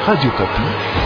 Radio Kapi.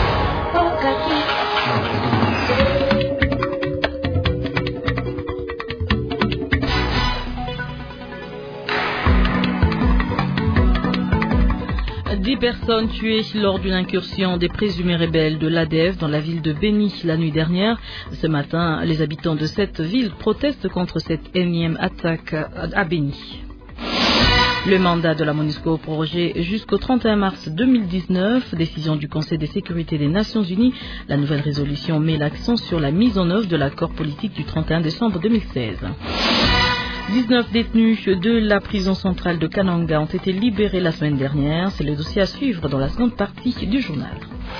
Dix personnes tuées lors d'une incursion des présumés rebelles de l'ADF dans la ville de Béni la nuit dernière. Ce matin, les habitants de cette ville protestent contre cette énième attaque à Béni. Le mandat de la MONUSCO prorogé jusqu'au 31 mars 2019, décision du Conseil de sécurité des Nations Unies. La nouvelle résolution met l'accent sur la mise en œuvre de l'accord politique du 31 décembre 2016. 19 détenus de la prison centrale de Kananga ont été libérés la semaine dernière. C'est le dossier à suivre dans la seconde partie du journal.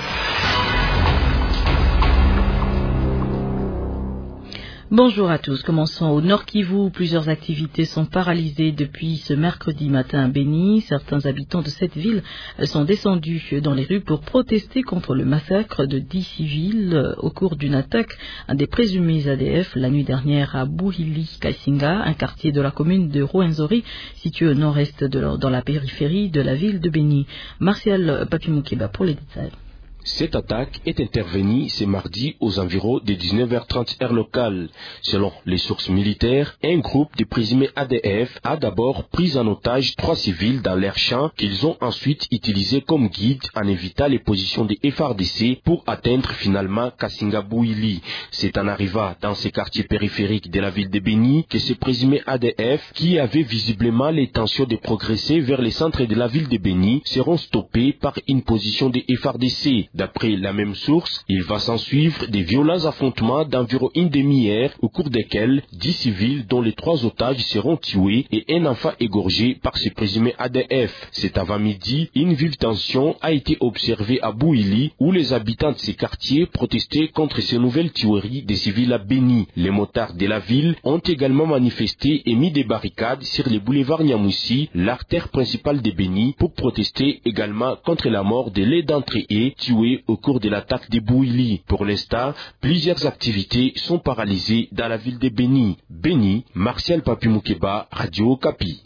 Bonjour à tous. Commençons au Nord Kivu. Plusieurs activités sont paralysées depuis ce mercredi matin à Béni. Certains habitants de cette ville sont descendus dans les rues pour protester contre le massacre de 10 civils au cours d'une attaque des présumés ADF la nuit dernière à Buhili Kaisinga, un quartier de la commune de Rwenzori, situé au nord-est dans la périphérie de la ville de Béni. Martial Papimukeba pour les détails. Cette attaque est intervenue ce mardi aux environs de 19h30 heure locale. Selon les sources militaires, un groupe de présumés ADF a d'abord pris en otage 3 civils dans leur champ qu'ils ont ensuite utilisés comme guide en évitant les positions des FARDC pour atteindre finalement Kasinga-Bouili. C'est en arrivant dans ces quartiers périphériques de la ville de Béni que ces présumés ADF, qui avaient visiblement l'intention de progresser vers les centres de la ville de Béni, seront stoppés par une position des FARDC. D'après la même source, il va s'en suivre des violents affrontements d'environ une demi-heure au cours desquels 10 civils dont les 3 otages seront tués et un enfant égorgé par ces présumés ADF. Cet avant-midi, une vive tension a été observée à Bouili où les habitants de ces quartiers protestaient contre ces nouvelles tueries des civils à Béni. Les motards de la ville ont également manifesté et mis des barricades sur les boulevards Niamoussi, l'artère principale de Béni, pour protester également contre la mort de l'un d'entre eux tués au cours de l'attaque de Bouili. Pour l'instant, plusieurs activités sont paralysées dans la ville de Béni. Béni, Martial Papimukeba, Radio Kapi.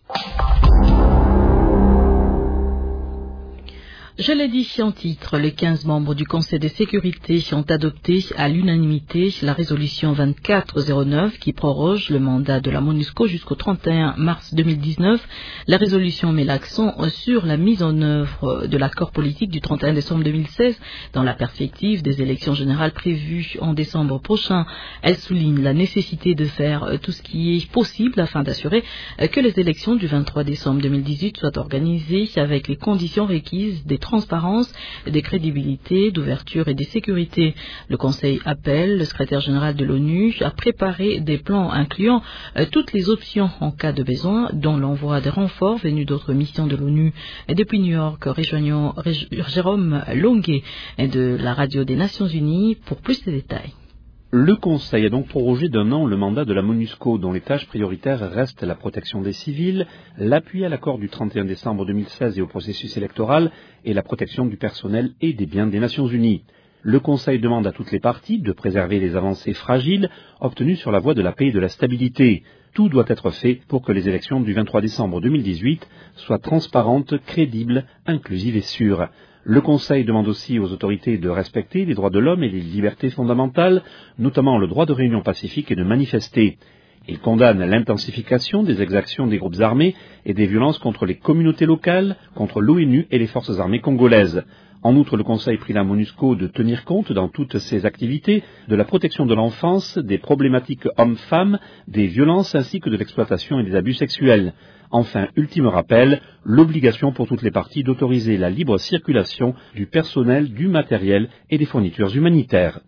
Je l'ai dit en titre, les 15 membres du Conseil de sécurité ont adopté à l'unanimité la résolution 2409 qui proroge le mandat de la MONUSCO jusqu'au 31 mars 2019. La résolution met l'accent sur la mise en œuvre de l'accord politique du 31 décembre 2016 dans la perspective des élections générales prévues en décembre prochain. Elle souligne la nécessité de faire tout ce qui est possible afin d'assurer que les élections du 23 décembre 2018 soient organisées avec les conditions requises des transparence, des crédibilités, d'ouverture et de sécurité. Le Conseil appelle le secrétaire général de l'ONU à préparer des plans incluant toutes les options en cas de besoin, dont l'envoi des renforts venus d'autres missions de l'ONU. Depuis New York, rejoignons Jérôme Longuet de la radio des Nations Unies pour plus de détails. Le Conseil a donc prorogé d'1 an le mandat de la MONUSCO, dont les tâches prioritaires restent la protection des civils, l'appui à l'accord du 31 décembre 2016 et au processus électoral, et la protection du personnel et des biens des Nations Unies. Le Conseil demande à toutes les parties de préserver les avancées fragiles obtenues sur la voie de la paix et de la stabilité. Tout doit être fait pour que les élections du 23 décembre 2018 soient transparentes, crédibles, inclusives et sûres. Le Conseil demande aussi aux autorités de respecter les droits de l'homme et les libertés fondamentales, notamment le droit de réunion pacifique et de manifester. Il condamne l'intensification des exactions des groupes armés et des violences contre les communautés locales, contre l'ONU et les forces armées congolaises. En outre, le Conseil prie la MONUSCO de tenir compte dans toutes ses activités de la protection de l'enfance, des problématiques hommes-femmes, des violences ainsi que de l'exploitation et des abus sexuels. Enfin, ultime rappel, l'obligation pour toutes les parties d'autoriser la libre circulation du personnel, du matériel et des fournitures humanitaires.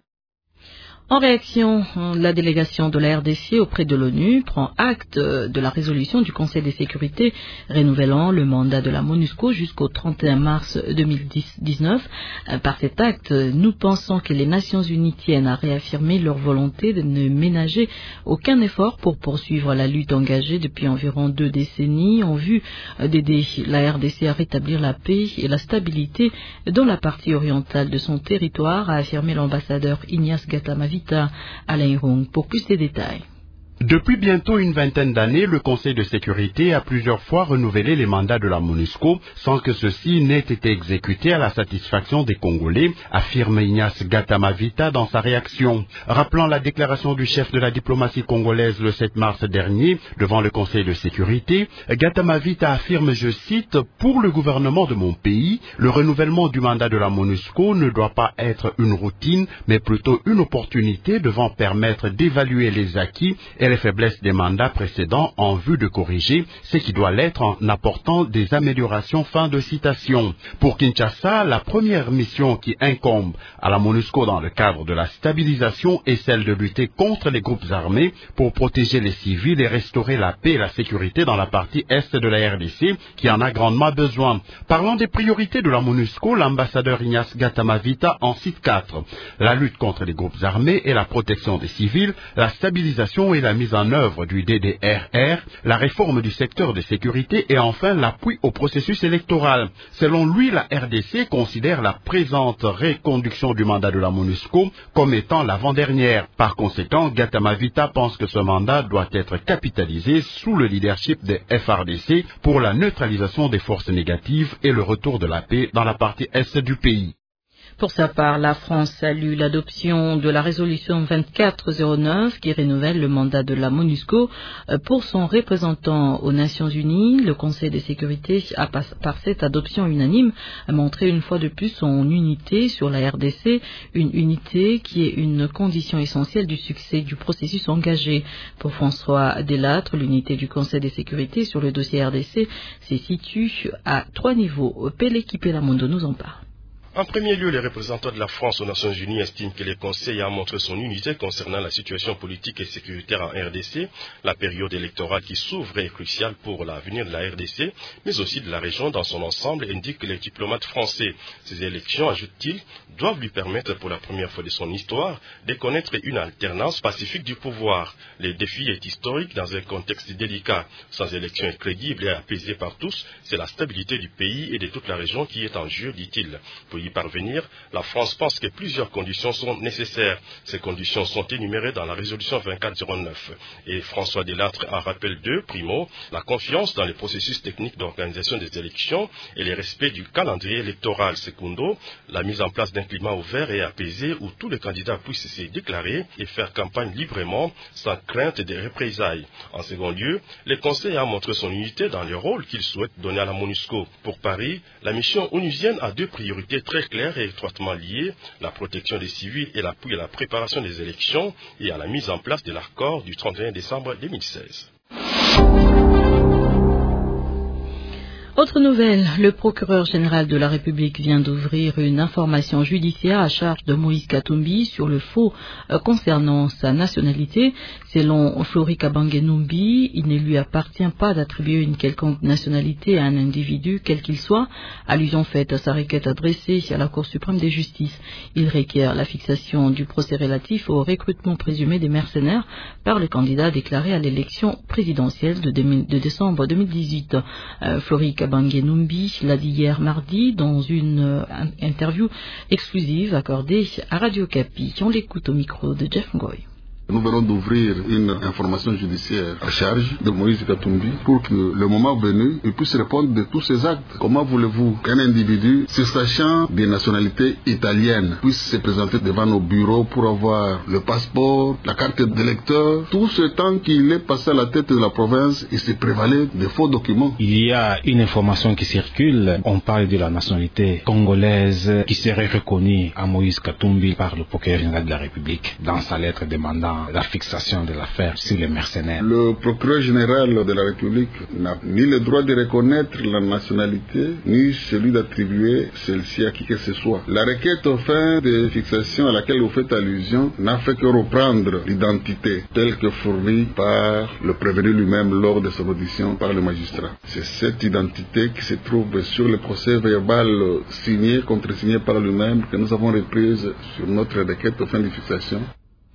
En réaction, la délégation de la RDC auprès de l'ONU prend acte de la résolution du Conseil de sécurité renouvelant le mandat de la MONUSCO jusqu'au 31 mars 2019. Par cet acte, nous pensons que les Nations Unies tiennent à réaffirmer leur volonté de ne ménager aucun effort pour poursuivre la lutte engagée depuis environ 2 décennies en vue d'aider la RDC à rétablir la paix et la stabilité dans la partie orientale de son territoire, a affirmé l'ambassadeur Ignace Gatamavita. Alain Rung pour plus de détails. Depuis bientôt une vingtaine d'années, le Conseil de sécurité a plusieurs fois renouvelé les mandats de la MONUSCO sans que ceux-ci n'aient été exécutés à la satisfaction des Congolais, affirme Ignace Gatamavita dans sa réaction. Rappelant la déclaration du chef de la diplomatie congolaise le 7 mars dernier devant le Conseil de sécurité, Gatamavita affirme, je cite, « Pour le gouvernement de mon pays, le renouvellement du mandat de la MONUSCO ne doit pas être une routine, mais plutôt une opportunité devant permettre d'évaluer les acquis et les faiblesses des mandats précédents en vue de corriger ce qui doit l'être en apportant des améliorations. » Fin de citation. Pour Kinshasa, la première mission qui incombe à la MONUSCO dans le cadre de la stabilisation est celle de lutter contre les groupes armés pour protéger les civils et restaurer la paix et la sécurité dans la partie est de la RDC qui en a grandement besoin. Parlant des priorités de la MONUSCO, l'ambassadeur Ignace Gatamavita en cite 4. La lutte contre les groupes armés et la protection des civils, la stabilisation et la mise en œuvre du DDRR, la réforme du secteur de sécurité et enfin l'appui au processus électoral. Selon lui, la RDC considère la présente reconduction du mandat de la MONUSCO comme étant l'avant-dernière. Par conséquent, Gatamavita pense que ce mandat doit être capitalisé sous le leadership des FRDC pour la neutralisation des forces négatives et le retour de la paix dans la partie est du pays. Pour sa part, la France salue l'adoption de la résolution 2409 qui renouvelle le mandat de la MONUSCO pour son représentant aux Nations Unies. Le Conseil de sécurité a, par cette adoption unanime, montré une fois de plus son unité sur la RDC, une unité qui est une condition essentielle du succès du processus engagé. Pour François Delattre, l'unité du Conseil de sécurité sur le dossier RDC se situe à 3 niveaux. Pélé Kipelamondo nous en parle. En premier lieu, les représentants de la France aux Nations Unies estiment que le Conseil a montré son unité concernant la situation politique et sécuritaire en RDC. La période électorale qui s'ouvre est cruciale pour l'avenir de la RDC, mais aussi de la région dans son ensemble, indiquent les diplomates français. Ces élections, ajoute-t-il, doivent lui permettre pour la première fois de son histoire de connaître une alternance pacifique du pouvoir. Le défi est historique dans un contexte délicat. Sans élections crédibles et apaisées par tous, c'est la stabilité du pays et de toute la région qui est en jeu, dit-il. Pour y parvenir, la France pense que plusieurs conditions sont nécessaires. Ces conditions sont énumérées dans la résolution 2409. Et François Delattre en rappelle deux. Primo, la confiance dans les processus techniques d'organisation des élections et le respect du calendrier électoral. Secundo, la mise en place d'un climat ouvert et apaisé où tous les candidats puissent se déclarer et faire campagne librement sans crainte des représailles. En second lieu, le Conseil a montré son unité dans le rôle qu'il souhaite donner à la MONUSCO. Pour Paris, la mission onusienne a deux priorités très claires et étroitement liées, la protection des civils et l'appui à la préparation des élections et à la mise en place de l'accord du 31 décembre 2016. Autre nouvelle, le procureur général de la République vient d'ouvrir une information judiciaire à charge de Moïse Katumbi sur le faux concernant sa nationalité. Selon Flori Kabange-Numbi, il ne lui appartient pas d'attribuer une quelconque nationalité à un individu, quel qu'il soit, allusion faite à sa requête adressée à la Cour suprême de justice. Il requiert la fixation du procès relatif au recrutement présumé des mercenaires par le candidat déclaré à l'élection présidentielle de décembre 2018. Flori Kabange-Numbi l'a dit hier mardi dans une interview exclusive accordée à Radio Kapi. On l'écoute au micro de Jeff Ngoy. Nous venons d'ouvrir une information judiciaire à charge de Moïse Katumbi pour que le moment venu, il puisse répondre de tous ces actes. Comment voulez-vous qu'un individu, se sachant des nationalités italiennes, puisse se présenter devant nos bureaux pour avoir le passeport, la carte d'électeur, tout ce temps qu'il est passé à la tête de la province, il s'est prévalé de faux documents. Il y a une information qui circule, on parle de la nationalité congolaise qui serait reconnue à Moïse Katumbi par le procureur général de la République dans sa lettre demandant la fixation de l'affaire sur les mercenaires. Le procureur général de la République n'a ni le droit de reconnaître la nationalité, ni celui d'attribuer celle-ci à qui que ce soit. La requête aux fins de fixation à laquelle vous faites allusion n'a fait que reprendre l'identité telle que fournie par le prévenu lui-même lors de son audition par le magistrat. C'est cette identité qui se trouve sur le procès verbal contresigné par lui-même que nous avons reprise sur notre requête aux fins de fixation.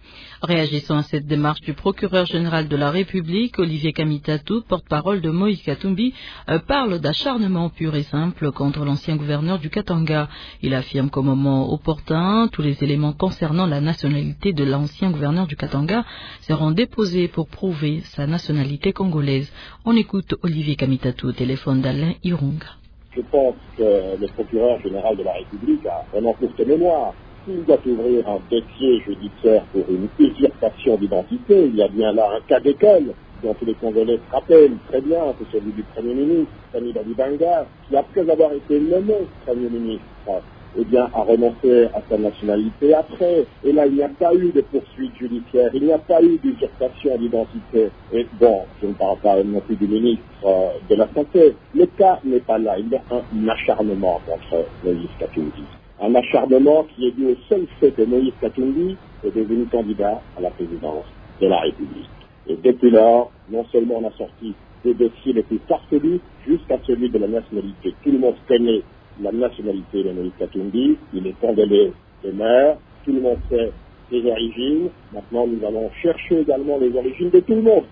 Réagissant à cette démarche du procureur général de la République, Olivier Kamitatou, porte-parole de Moïse Katumbi, parle d'acharnement pur et simple contre l'ancien gouverneur du Katanga. Il affirme qu'au moment opportun, tous les éléments concernant la nationalité de l'ancien gouverneur du Katanga seront déposés pour prouver sa nationalité congolaise. On écoute Olivier Kamitatou au téléphone d'Alain Irunga. Je pense que le procureur général de la République a vraiment courte mémoire. S'il doit ouvrir un dossier judiciaire pour une usurpation d'identité, il y a bien là un cas d'école dont tous les Congolais se rappellent très bien, c'est celui du Premier ministre, Sani Badibanga, qui après avoir été nommé Premier ministre, a renoncé à sa nationalité après. Et là, il n'y a pas eu de poursuite judiciaire, il n'y a pas eu d'usurpation d'identité. Et bon, je ne parle pas non plus du ministre de la Santé. Le cas n'est pas là, il y a un acharnement contre Moïse Katumbi. Un acharnement qui est dû au seul fait que Moïse Katumbi est devenu candidat à la présidence de la République. Et depuis lors, non seulement on a sorti des dossiers les plus farfelus jusqu'à celui de la nationalité. Tout le monde connaît la nationalité de Moïse Katumbi, il est congolais de mère, tout le monde sait ses origines. Maintenant, nous allons chercher également les origines de tout le monde.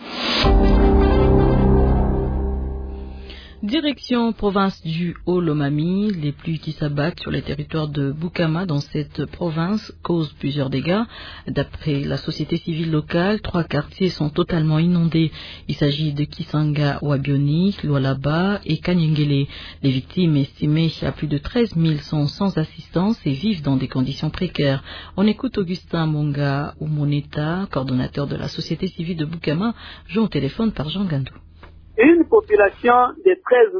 Direction province du Haut-Lomami, les pluies qui s'abattent sur les territoires de Bukama dans cette province causent plusieurs dégâts. D'après la société civile locale, 3 quartiers sont totalement inondés. Il s'agit de Kisanga, Wabioni, Lualaba et Kanyengele. Les victimes estimées à plus de 13 000 sont sans assistance et vivent dans des conditions précaires. On écoute Augustin Monga Umoneta, coordonnateur de la société civile de Bukama, joint au téléphone par Jean Gandou. Une population de 13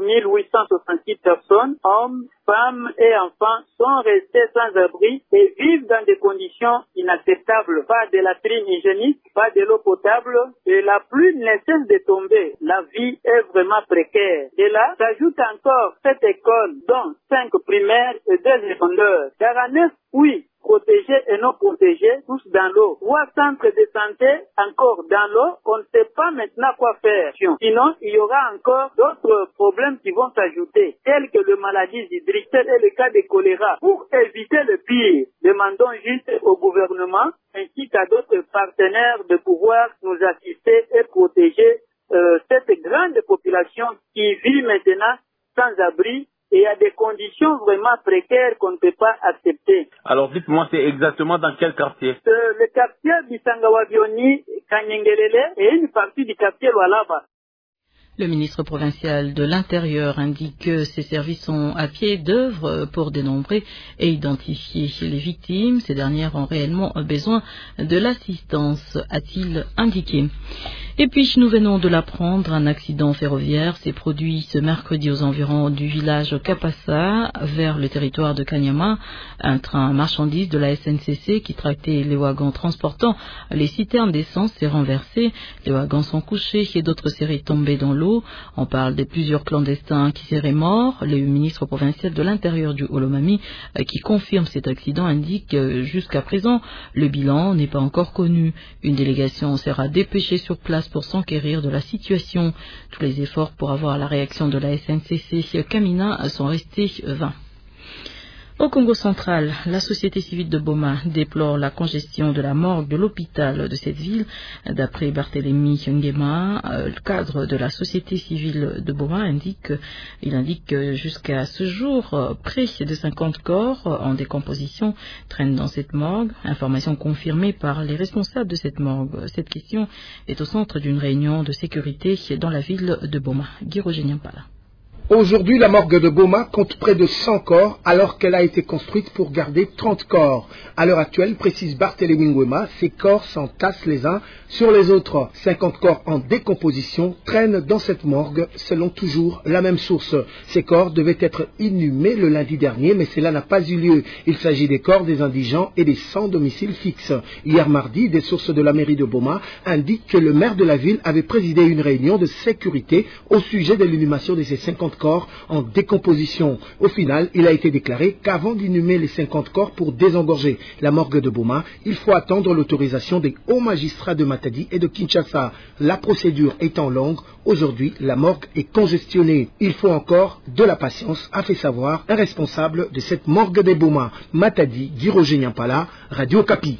868 personnes, hommes, femmes et enfants, sont restés sans abri et vivent dans des conditions inacceptables. Pas de latrines hygiéniques, pas de l'eau potable et la pluie ne cesse de tomber. La vie est vraiment précaire. Et là, s'ajoute encore cette école, dont 5 primaires et 2 secondaires. 49, oui, protégés et non protégés, tous dans l'eau. 3 centres de santé encore dans l'eau, on ne sait pas maintenant quoi faire. Sinon, il y aura encore d'autres problèmes qui vont s'ajouter, tels que les maladies hydriques et le cas de choléra. Pour éviter le pire, demandons juste au gouvernement ainsi qu'à d'autres partenaires de pouvoir nous assister et protéger cette grande population qui vit maintenant sans abri et à des conditions vraiment précaires qu'on ne peut pas accepter. Alors dites-moi, c'est exactement dans quel quartier? Le quartier Bisangawabioni, Kanyengelele et une partie du quartier Lualaba. Le ministre provincial de l'Intérieur indique que ses services sont à pied d'œuvre pour dénombrer et identifier les victimes. Ces dernières ont réellement besoin de l'assistance, a-t-il indiqué. Et puis, nous venons de l'apprendre, un accident ferroviaire s'est produit ce mercredi aux environs du village Kapassa, vers le territoire de Kanyama. Un train marchandises de la SNCC qui tractait les wagons transportant les citernes d'essence s'est renversé. Les wagons sont couchés et d'autres seraient tombés dans l'eau. On parle de plusieurs clandestins qui seraient morts. Le ministre provincial de l'Intérieur du Haut-Lomami, qui confirme cet accident, indique que jusqu'à présent, le bilan n'est pas encore connu. Une délégation sera dépêchée sur place pour s'enquérir de la situation. Tous les efforts pour avoir la réaction de la SNCC Kamina sont restés vains. Au Congo central, la société civile de Boma déplore la congestion de la morgue de l'hôpital de cette ville. D'après Barthélemy Ngema, le cadre de la société civile de Boma indique que jusqu'à ce jour, près de 50 corps en décomposition traînent dans cette morgue. Information confirmée par les responsables de cette morgue. Cette question est au centre d'une réunion de sécurité dans la ville de Boma. Guy-Roger Nyampala. Aujourd'hui, la morgue de Boma compte près de 100 corps alors qu'elle a été construite pour garder 30 corps. À l'heure actuelle, précise Barthélemy Ngema, ces corps s'entassent les uns sur les autres. 50 corps en décomposition traînent dans cette morgue selon toujours la même source. Ces corps devaient être inhumés le lundi dernier, mais cela n'a pas eu lieu. Il s'agit des corps des indigents et des sans domicile fixe. Hier mardi, des sources de la mairie de Boma indiquent que le maire de la ville avait présidé une réunion de sécurité au sujet de l'inhumation de ces 50 corps en décomposition. Au final, il a été déclaré qu'avant d'inhumer les 50 corps pour désengorger la morgue de Boma, il faut attendre l'autorisation des hauts magistrats de Matadi et de Kinshasa. La procédure étant longue, aujourd'hui, la morgue est congestionnée. Il faut encore de la patience, a fait savoir un responsable de cette morgue de Boma. Matadi, Guy-Roger Nyampala, Radio Kapi.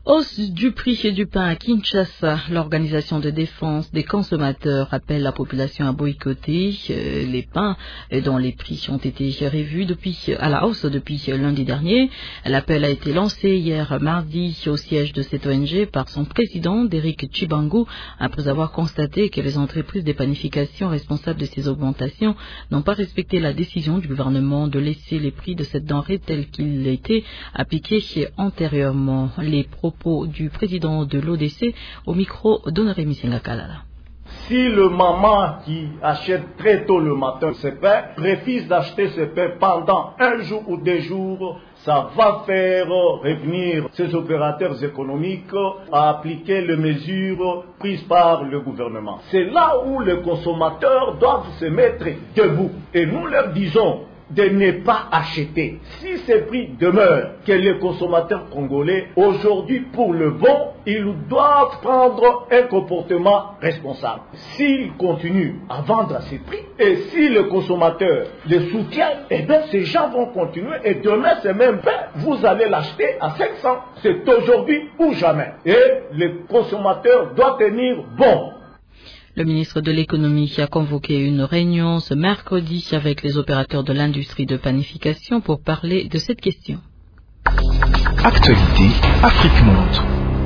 Hausse du prix du pain à Kinshasa. L'organisation de défense des consommateurs appelle la population à boycotter les pains dont les prix ont été revus à la hausse depuis lundi dernier. L'appel a été lancé hier mardi au siège de cette ONG par son président, Derrick Chibangu, après avoir constaté que les entreprises de panification responsables de ces augmentations n'ont pas respecté la décision du gouvernement de laisser les prix de cette denrée tels qu'ils étaient appliqués antérieurement. Les propos du président de l'ODC au micro d'Honoré Misenga Kalala. Si le maman qui achète très tôt le matin ses pains refuse d'acheter ses pains pendant un jour ou 2 jours, ça va faire revenir ces opérateurs économiques à appliquer les mesures prises par le gouvernement. C'est là où les consommateurs doivent se mettre debout. Et nous leur disons de ne pas acheter. Si ces prix demeurent, que les consommateurs congolais, aujourd'hui pour le bon, ils doivent prendre un comportement responsable. S'ils continuent à vendre à ces prix, et si le consommateur les soutient, eh bien ces gens vont continuer, et demain c'est même pain, vous allez l'acheter à 500. C'est aujourd'hui ou jamais. Et le consommateur doit tenir bon. Le ministre de l'économie a convoqué une réunion ce mercredi avec les opérateurs de l'industrie de panification pour parler de cette question. Actualité, Afrique Monde.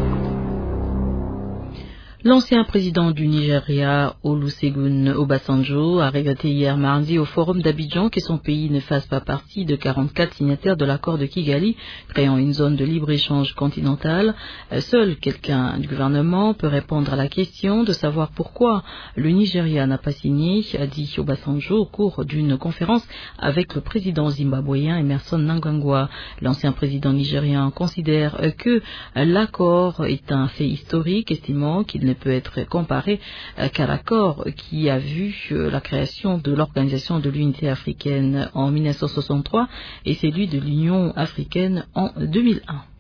L'ancien président du Nigeria, Olusegun Obasanjo, a regretté hier mardi au Forum d'Abidjan que son pays ne fasse pas partie de 44 signataires de l'accord de Kigali, créant une zone de libre-échange continentale. Seul quelqu'un du gouvernement peut répondre à la question de savoir pourquoi le Nigeria n'a pas signé, a dit Obasanjo au cours d'une conférence avec le président zimbabwéen Emmerson Mnangagwa. L'ancien président nigérien considère que l'accord est un fait historique, estimant qu'il ne peut être comparé qu'à l'accord qui a vu la création de l'Organisation de l'Unité africaine en 1963 et celui de l'Union africaine en 2001.